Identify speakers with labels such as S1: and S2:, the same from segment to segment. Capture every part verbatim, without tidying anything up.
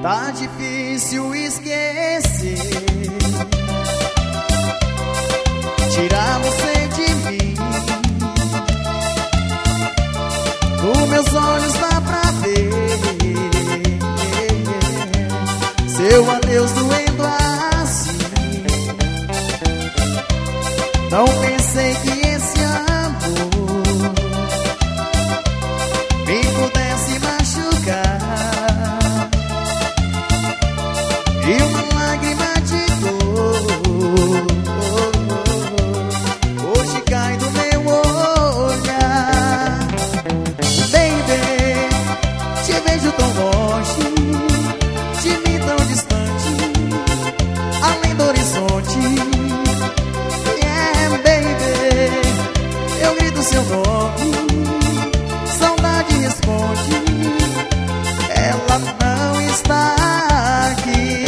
S1: Tá difícil esquecer, tirar você de mim. Com meus olhos dá pra ver seu adeus doendo assim. Não pensei que esse amor me pudesse machucar, e uma lágrima de dor hoje cai do meu olhar. Baby, te vejo tão longe, de mim tão distante, além do horizonte. Yeah, baby, eu grito seu nome, saudade responde, ela não está aqui.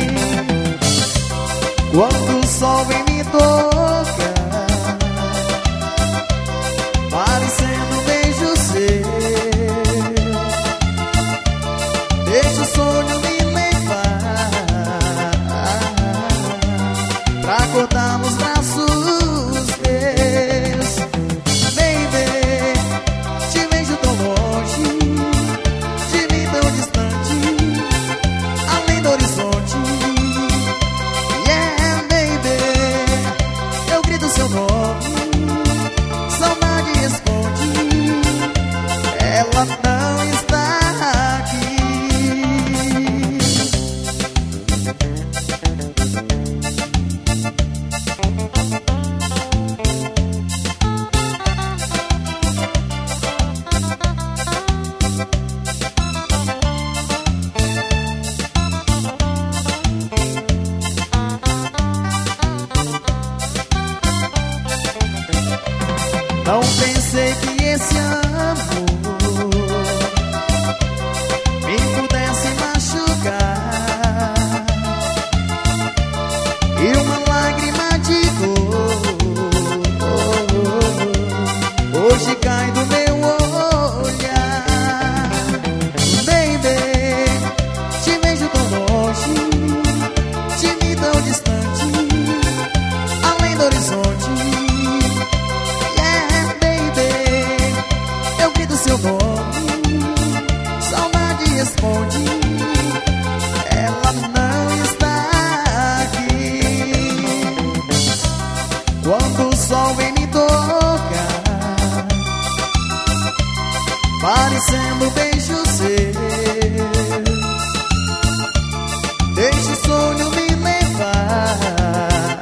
S1: Quando o sol vem me tocar, parecendo um beijo seu, deixa o sonho me levar pra acordar nos braços teus. Baby, te vejo tão longe, de mim tão distante, além do horizonte. Yeah, baby, eu grito seu nome, saudade responde, ela não está aqui. Não pensei que esse amor me pudesse machucar, e uma lágrima de dor hoje cai do meu olhar. Baby, te vejo tão longe, de mim tão distante, além do horizonte. Seu nome, saudade responde, ela não está aqui. Quando o sol vem me tocar, parecendo um beijo seu, deixa o sonho me levar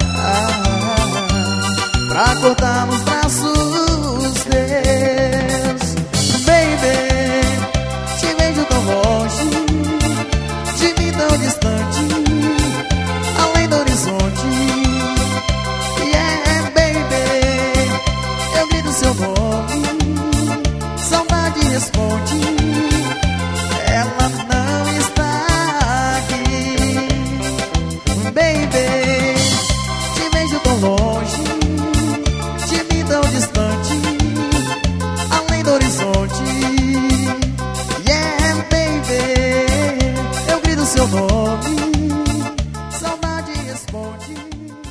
S1: pra acordar nos braços teus. Baby, te vejo tão longe, de mim tão distante, além do horizonte. Yeah, baby, eu grito seu nome, saudade responde, ela não está aqui. Baby, te vejo tão longe, de mim tão distante, além do horizonte. Yeah, baby, eu grito seu nome, saudade responde.